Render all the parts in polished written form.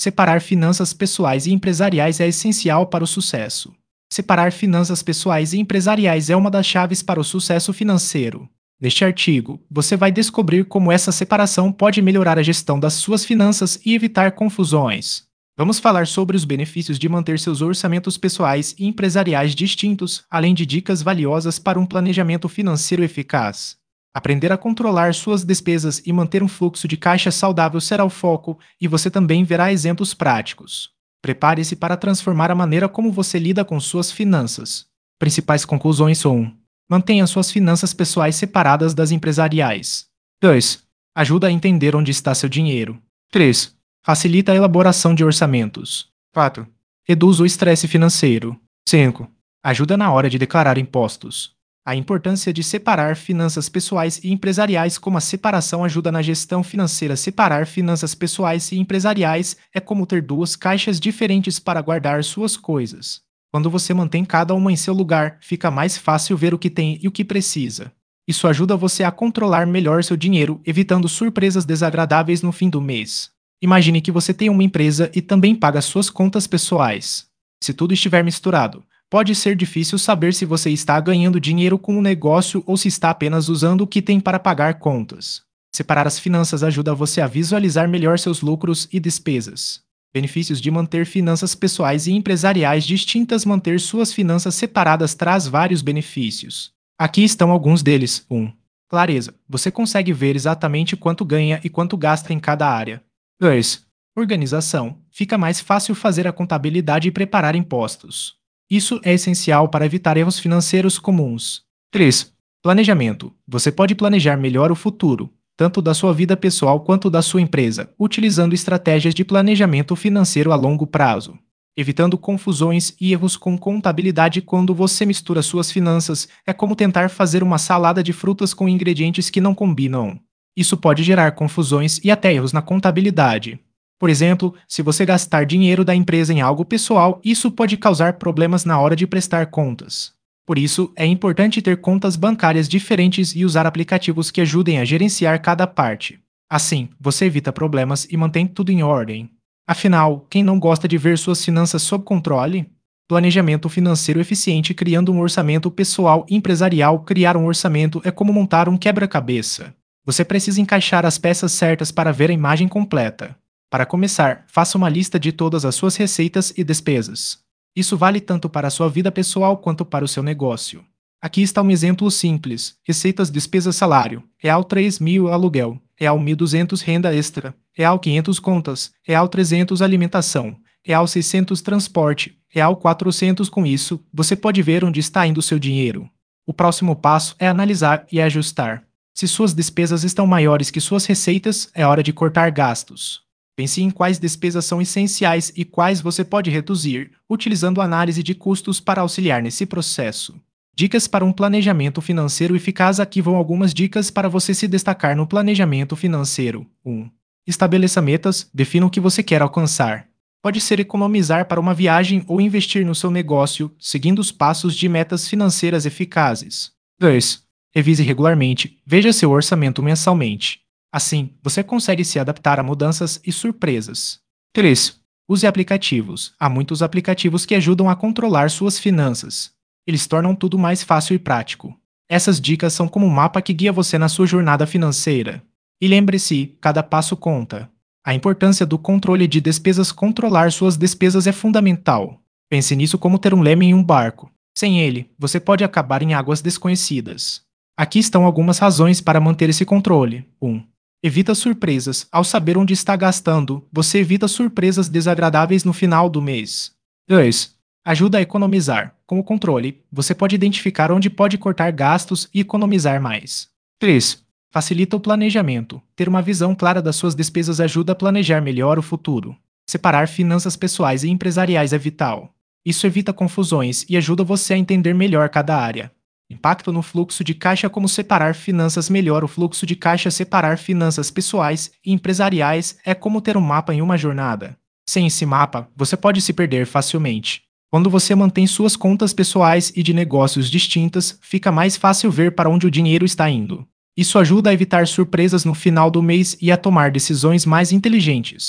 Separar finanças pessoais e empresariais é essencial para o sucesso. Separar finanças pessoais e empresariais é uma das chaves para o sucesso financeiro. Neste artigo, você vai descobrir como essa separação pode melhorar a gestão das suas finanças e evitar confusões. Vamos falar sobre os benefícios de manter seus orçamentos pessoais e empresariais distintos, além de dicas valiosas para um planejamento financeiro eficaz. Aprender a controlar suas despesas e manter um fluxo de caixa saudável será o foco, e você também verá exemplos práticos. Prepare-se para transformar a maneira como você lida com suas finanças. Principais conclusões são: 1. Mantenha suas finanças pessoais separadas das empresariais. 2. Ajuda a entender onde está seu dinheiro. 3. Facilita a elaboração de orçamentos. 4. Reduz o estresse financeiro. 5. Ajuda na hora de declarar impostos. A importância de separar finanças pessoais e empresariais. Como a separação ajuda na gestão financeira. Separar finanças pessoais e empresariais é como ter duas caixas diferentes para guardar suas coisas. Quando você mantém cada uma em seu lugar, fica mais fácil ver o que tem e o que precisa. Isso ajuda você a controlar melhor seu dinheiro, evitando surpresas desagradáveis no fim do mês. Imagine que você tem uma empresa e também paga suas contas pessoais. Se tudo estiver misturado, pode ser difícil saber se você está ganhando dinheiro com o negócio ou se está apenas usando o que tem para pagar contas. Separar as finanças ajuda você a visualizar melhor seus lucros e despesas. Benefícios de manter finanças pessoais e empresariais distintas. Manter suas finanças separadas traz vários benefícios. Aqui estão alguns deles. 1. Clareza. Você consegue ver exatamente quanto ganha e quanto gasta em cada área. 2. Organização. Fica mais fácil fazer a contabilidade e preparar impostos. Isso é essencial para evitar erros financeiros comuns. 3. Planejamento. Você pode planejar melhor o futuro, tanto da sua vida pessoal quanto da sua empresa, utilizando estratégias de planejamento financeiro a longo prazo, evitando confusões e erros com contabilidade. Quando você mistura suas finanças, é como tentar fazer uma salada de frutas com ingredientes que não combinam. Isso pode gerar confusões e até erros na contabilidade. Por exemplo, se você gastar dinheiro da empresa em algo pessoal, isso pode causar problemas na hora de prestar contas. Por isso, é importante ter contas bancárias diferentes e usar aplicativos que ajudem a gerenciar cada parte. Assim, você evita problemas e mantém tudo em ordem. Afinal, quem não gosta de ver suas finanças sob controle? Planejamento financeiro eficiente. Criando um orçamento pessoal e empresarial. Criar um orçamento é como montar um quebra-cabeça. Você precisa encaixar as peças certas para ver a imagem completa. Para começar, faça uma lista de todas as suas receitas e despesas. Isso vale tanto para a sua vida pessoal quanto para o seu negócio. Aqui está um exemplo simples. Receitas: despesas: salário, R$3.000 aluguel, R$1.200 renda extra, R$500 contas, R$300 alimentação, R$600 transporte, R$400. Com isso, você pode ver onde está indo seu dinheiro. O próximo passo é analisar e ajustar. Se suas despesas estão maiores que suas receitas, é hora de cortar gastos. Pense em quais despesas são essenciais e quais você pode reduzir, utilizando análise de custos para auxiliar nesse processo. Dicas para um planejamento financeiro eficaz. Aqui vão algumas dicas para você se destacar no planejamento financeiro. 1. Estabeleça metas. Defina o que você quer alcançar. Pode ser economizar para uma viagem ou investir no seu negócio, seguindo os passos de metas financeiras eficazes. 2. Revise regularmente. Veja seu orçamento mensalmente. Assim, você consegue se adaptar a mudanças e surpresas. 3. Use aplicativos. Há muitos aplicativos que ajudam a controlar suas finanças. Eles tornam tudo mais fácil e prático. Essas dicas são como um mapa que guia você na sua jornada financeira. E lembre-se, cada passo conta. A importância do controle de despesas. Controlar suas despesas é fundamental. Pense nisso como ter um leme em um barco. Sem ele, você pode acabar em águas desconhecidas. Aqui estão algumas razões para manter esse controle. 1. Evita surpresas. Ao saber onde está gastando, você evita surpresas desagradáveis no final do mês. 2. Ajuda a economizar. Com o controle, você pode identificar onde pode cortar gastos e economizar mais. 3. Facilita o planejamento. Ter uma visão clara das suas despesas ajuda a planejar melhor o futuro. Separar finanças pessoais e empresariais é vital. Isso evita confusões e ajuda você a entender melhor cada área. Impacto no fluxo de caixa. Como separar finanças melhor o fluxo de caixa. Separar finanças pessoais e empresariais é como ter um mapa em uma jornada. Sem esse mapa, você pode se perder facilmente. Quando você mantém suas contas pessoais e de negócios distintas, fica mais fácil ver para onde o dinheiro está indo. Isso ajuda a evitar surpresas no final do mês e a tomar decisões mais inteligentes.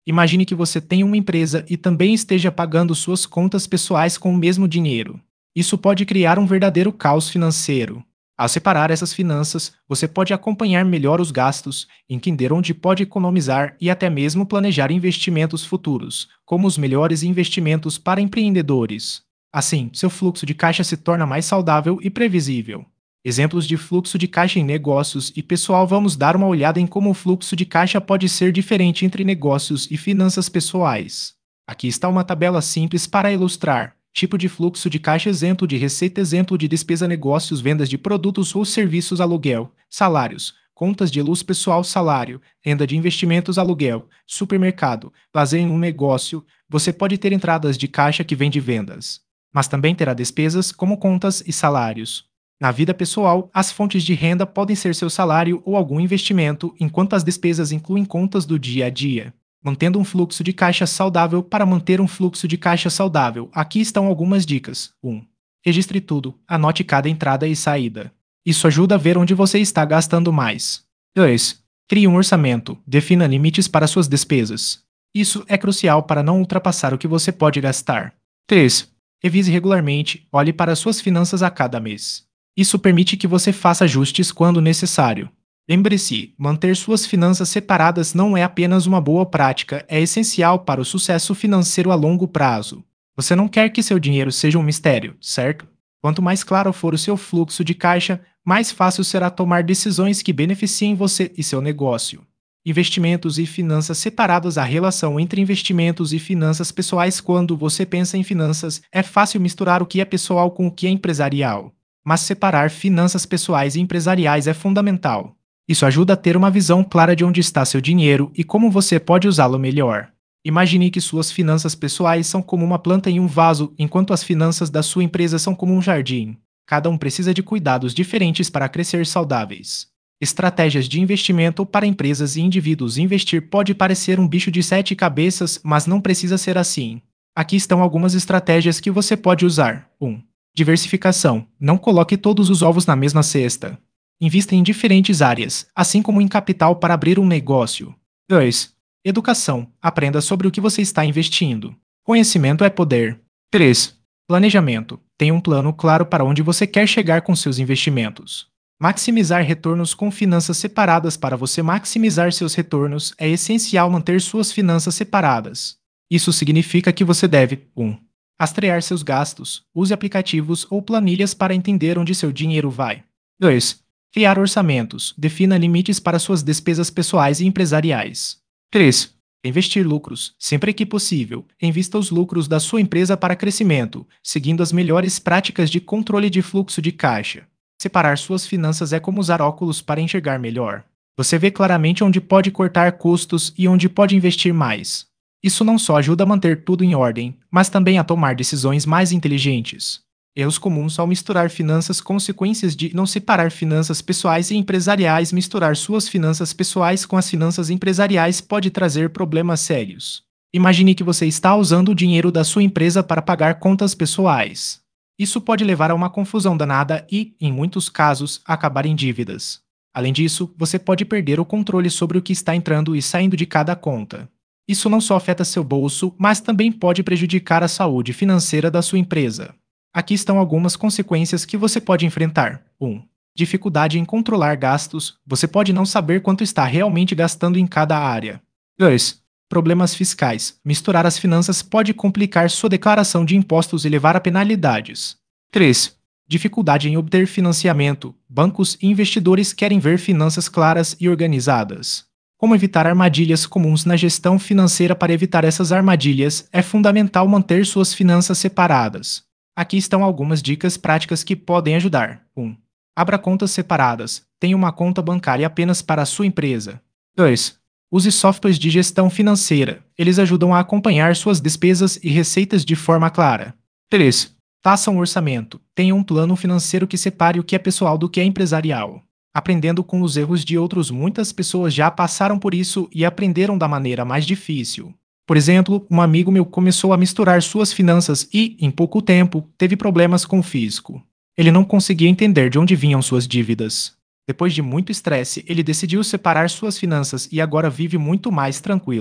Imagine que você tem uma empresa e também esteja pagando suas contas pessoais com o mesmo dinheiro. Isso pode criar um verdadeiro caos financeiro. Ao separar essas finanças, você pode acompanhar melhor os gastos, entender onde pode economizar e até mesmo planejar investimentos futuros, como os melhores investimentos para empreendedores. Assim, seu fluxo de caixa se torna mais saudável e previsível. Exemplos de fluxo de caixa em negócios e pessoal. Vamos dar uma olhada em como o fluxo de caixa pode ser diferente entre negócios e finanças pessoais. Aqui está uma tabela simples para ilustrar. Tipo de fluxo de caixa: exemplo de receita, exemplo de despesa, negócios, vendas de produtos ou serviços, aluguel, salários, contas de luz pessoal, salário, renda de investimentos, aluguel, supermercado, lazer em um negócio. Você pode ter entradas de caixa que vêm de vendas, mas também terá despesas como contas e salários. Na vida pessoal, as fontes de renda podem ser seu salário ou algum investimento, enquanto as despesas incluem contas do dia a dia. Mantendo um fluxo de caixa saudável. Para manter um fluxo de caixa saudável, aqui estão algumas dicas. 1. Registre tudo, anote cada entrada e saída. Isso ajuda a ver onde você está gastando mais. 2. Crie um orçamento, defina limites para suas despesas. Isso é crucial para não ultrapassar o que você pode gastar. 3. Revise regularmente, olhe para suas finanças a cada mês. Isso permite que você faça ajustes quando necessário. Lembre-se, manter suas finanças separadas não é apenas uma boa prática, é essencial para o sucesso financeiro a longo prazo. Você não quer que seu dinheiro seja um mistério, certo? Quanto mais claro for o seu fluxo de caixa, mais fácil será tomar decisões que beneficiem você e seu negócio. Investimentos e finanças separadas. A relação entre investimentos e finanças pessoais. Quando você pensa em finanças, é fácil misturar o que é pessoal com o que é empresarial. Mas separar finanças pessoais e empresariais é fundamental. Isso ajuda a ter uma visão clara de onde está seu dinheiro e como você pode usá-lo melhor. Imagine que suas finanças pessoais são como uma planta em um vaso, enquanto as finanças da sua empresa são como um jardim. Cada um precisa de cuidados diferentes para crescer saudáveis. Estratégias de investimento para empresas e indivíduos. Investir pode parecer um bicho de sete cabeças, mas não precisa ser assim. Aqui estão algumas estratégias que você pode usar. 1. Diversificação. Não coloque todos os ovos na mesma cesta. Invista em diferentes áreas, assim como em capital para abrir um negócio. 2. Educação. Aprenda sobre o que você está investindo. Conhecimento é poder. 3. Planejamento. Tenha um plano claro para onde você quer chegar com seus investimentos. Maximizar retornos com finanças separadas. Para você maximizar seus retornos, é essencial manter suas finanças separadas. Isso significa que você deve 1. Rastrear seus gastos. Use aplicativos ou planilhas para entender onde seu dinheiro vai. 2. Criar orçamentos. Defina limites para suas despesas pessoais e empresariais. 3. Investir lucros. Sempre que possível, invista os lucros da sua empresa para crescimento, seguindo as melhores práticas de controle de fluxo de caixa. Separar suas finanças é como usar óculos para enxergar melhor. Você vê claramente onde pode cortar custos e onde pode investir mais. Isso não só ajuda a manter tudo em ordem, mas também a tomar decisões mais inteligentes. Erros comuns ao misturar finanças. Consequências de não separar finanças pessoais e empresariais. Misturar suas finanças pessoais com as finanças empresariais pode trazer problemas sérios. Imagine que você está usando o dinheiro da sua empresa para pagar contas pessoais. Isso pode levar a uma confusão danada e, em muitos casos, acabar em dívidas. Além disso, você pode perder o controle sobre o que está entrando e saindo de cada conta. Isso não só afeta seu bolso, mas também pode prejudicar a saúde financeira da sua empresa. Aqui estão algumas consequências que você pode enfrentar. 1. Dificuldade em controlar gastos. Você pode não saber quanto está realmente gastando em cada área. 2. Problemas fiscais. Misturar as finanças pode complicar sua declaração de impostos e levar a penalidades. 3. Dificuldade em obter financiamento. Bancos e investidores querem ver finanças claras e organizadas. Como evitar armadilhas comuns na gestão financeira? Para evitar essas armadilhas, é fundamental manter suas finanças separadas. Aqui estão algumas dicas práticas que podem ajudar. 1. Abra contas separadas. Tenha uma conta bancária apenas para a sua empresa. 2. Use softwares de gestão financeira. Eles ajudam a acompanhar suas despesas e receitas de forma clara. 3. Faça um orçamento. Tenha um plano financeiro que separe o que é pessoal do que é empresarial. Aprendendo com os erros de outros. Muitas pessoas já passaram por isso e aprenderam da maneira mais difícil. Por exemplo, um amigo meu começou a misturar suas finanças e, em pouco tempo, teve problemas com o fisco. Ele não conseguia entender de onde vinham suas dívidas. Depois de muito estresse, ele decidiu separar suas finanças e agora vive muito mais tranquilo.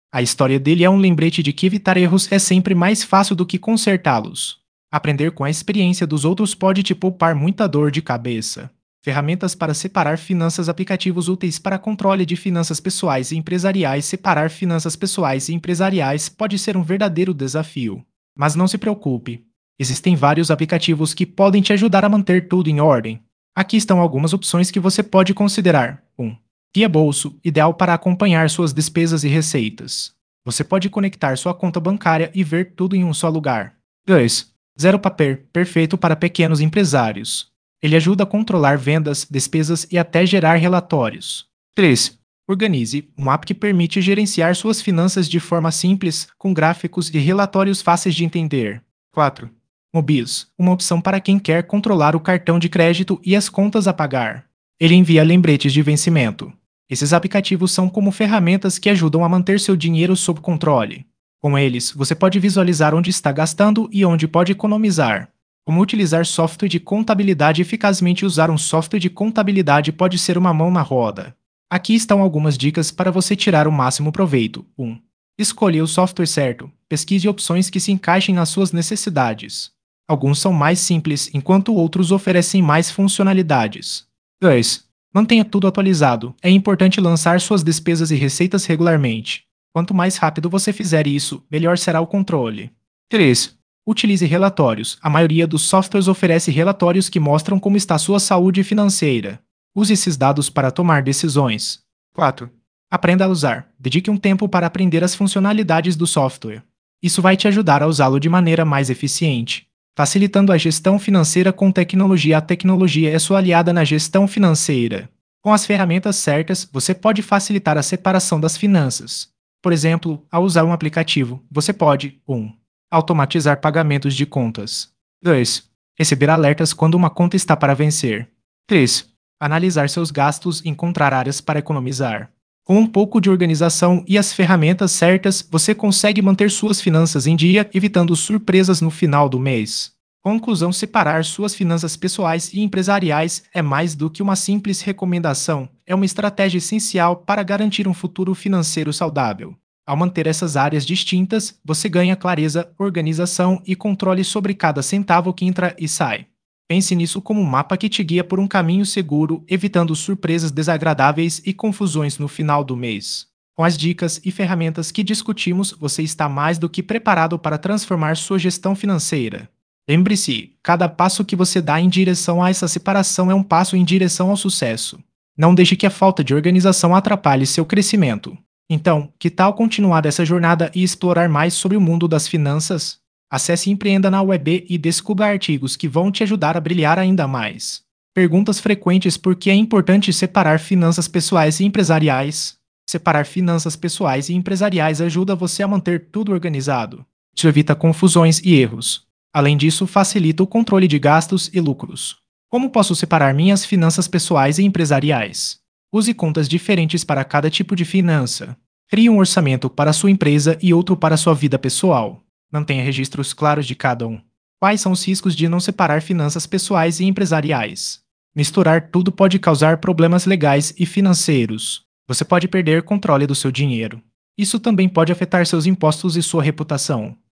A história dele é um lembrete de que evitar erros é sempre mais fácil do que consertá-los. Aprender com a experiência dos outros pode te poupar muita dor de cabeça. Ferramentas para separar finanças. Aplicativos úteis para controle de finanças pessoais e empresariais. Separar finanças pessoais e empresariais pode ser um verdadeiro desafio. Mas não se preocupe. Existem vários aplicativos que podem te ajudar a manter tudo em ordem. Aqui estão algumas opções que você pode considerar. 1. Guia Bolso, ideal para acompanhar suas despesas e receitas. Você pode conectar sua conta bancária e ver tudo em um só lugar. 2. Zero Paper, perfeito para pequenos empresários. Ele ajuda a controlar vendas, despesas e até gerar relatórios. 3. Organize, um app que permite gerenciar suas finanças de forma simples, com gráficos e relatórios fáceis de entender. 4. Mobius, uma opção para quem quer controlar o cartão de crédito e as contas a pagar. Ele envia lembretes de vencimento. Esses aplicativos são como ferramentas que ajudam a manter seu dinheiro sob controle. Com eles, você pode visualizar onde está gastando e onde pode economizar. Como utilizar software de contabilidade eficazmente. Usar um software de contabilidade pode ser uma mão na roda. Aqui estão algumas dicas para você tirar o máximo proveito. 1. Escolha o software certo. Pesquise opções que se encaixem nas suas necessidades. Alguns são mais simples, enquanto outros oferecem mais funcionalidades. 2. Mantenha tudo atualizado. É importante lançar suas despesas e receitas regularmente. Quanto mais rápido você fizer isso, melhor será o controle. 3. Utilize relatórios. A maioria dos softwares oferece relatórios que mostram como está sua saúde financeira. Use esses dados para tomar decisões. 4. Aprenda a usar. Dedique um tempo para aprender as funcionalidades do software. Isso vai te ajudar a usá-lo de maneira mais eficiente. Facilitando a gestão financeira com tecnologia. A tecnologia é sua aliada na gestão financeira. Com as ferramentas certas, você pode facilitar a separação das finanças. Por exemplo, ao usar um aplicativo, você pode 1. Automatizar pagamentos de contas. 2. Receber alertas quando uma conta está para vencer. 3. Analisar seus gastos e encontrar áreas para economizar. Com um pouco de organização e as ferramentas certas, você consegue manter suas finanças em dia, evitando surpresas no final do mês. Conclusão: separar suas finanças pessoais e empresariais é mais do que uma simples recomendação, é uma estratégia essencial para garantir um futuro financeiro saudável. Ao manter essas áreas distintas, você ganha clareza, organização e controle sobre cada centavo que entra e sai. Pense nisso como um mapa que te guia por um caminho seguro, evitando surpresas desagradáveis e confusões no final do mês. Com as dicas e ferramentas que discutimos, você está mais do que preparado para transformar sua gestão financeira. Lembre-se, cada passo que você dá em direção a essa separação é um passo em direção ao sucesso. Não deixe que a falta de organização atrapalhe seu crescimento. Então, que tal continuar essa jornada e explorar mais sobre o mundo das finanças? Acesse Empreenda na Web e descubra artigos que vão te ajudar a brilhar ainda mais. Perguntas frequentes: por que é importante separar finanças pessoais e empresariais? Separar finanças pessoais e empresariais ajuda você a manter tudo organizado. Isso evita confusões e erros. Além disso, facilita o controle de gastos e lucros. Como posso separar minhas finanças pessoais e empresariais? Use contas diferentes para cada tipo de finança. Crie um orçamento para sua empresa e outro para sua vida pessoal. Mantenha registros claros de cada um. Quais são os riscos de não separar finanças pessoais e empresariais? Misturar tudo pode causar problemas legais e financeiros. Você pode perder controle do seu dinheiro. Isso também pode afetar seus impostos e sua reputação.